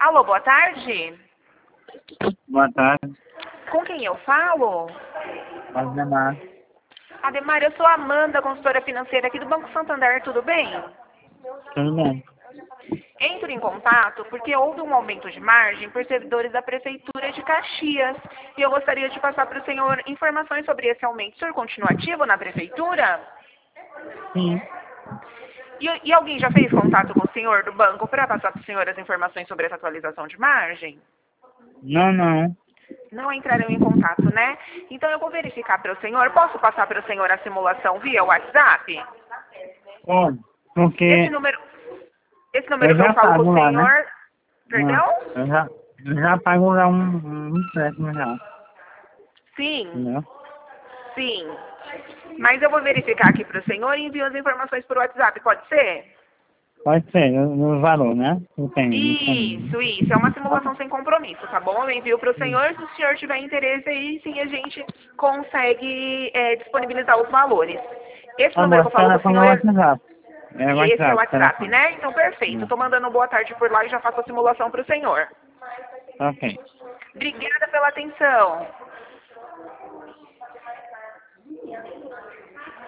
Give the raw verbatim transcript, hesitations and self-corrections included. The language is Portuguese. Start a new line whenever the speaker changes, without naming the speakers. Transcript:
Alô, boa tarde.
Boa tarde.
Com quem eu falo?
Ademar.
Ademar, eu sou a Amanda, consultora financeira aqui do Banco Santander, tudo bem?
Tudo bem?
Entro em contato porque houve um aumento de margem por servidores da Prefeitura de Caxias. E eu gostaria de passar para o senhor informações sobre esse aumento. O senhor continua ativo na Prefeitura?
Sim.
E, e alguém já fez contato com o senhor do banco para passar para o senhor as informações sobre essa atualização de margem?
Não, não.
Não entraram em contato, né? Então eu vou verificar para o senhor. Posso passar para o senhor a simulação via WhatsApp?
Pode.
Esse
Porque
número, esse número
eu
que eu
já
falo com
pago
o
lá, né?
senhor...
Ah,
Perdão?
eu já, eu já pago lá um, um empréstimo já.
Sim,
Entendeu?
sim. Mas eu vou verificar aqui para o senhor e envio as informações por WhatsApp, pode ser?
Pode ser, no, no valor, né? Eu tenho, não tem.
Isso, isso. É uma simulação sem compromisso, tá bom? Eu envio para o senhor. Se o senhor tiver interesse aí, sim, a gente consegue é, disponibilizar os valores. Esse
Tá
número
bom,
que eu
esse
falo com o
telefone é
senhor
o
é...
WhatsApp. É o
E esse é o
WhatsApp,
WhatsApp,
telefone.
né? Então, perfeito. Estou mandando boa tarde por lá e já faço a simulação para o senhor.
Ok.
Obrigada pela atenção.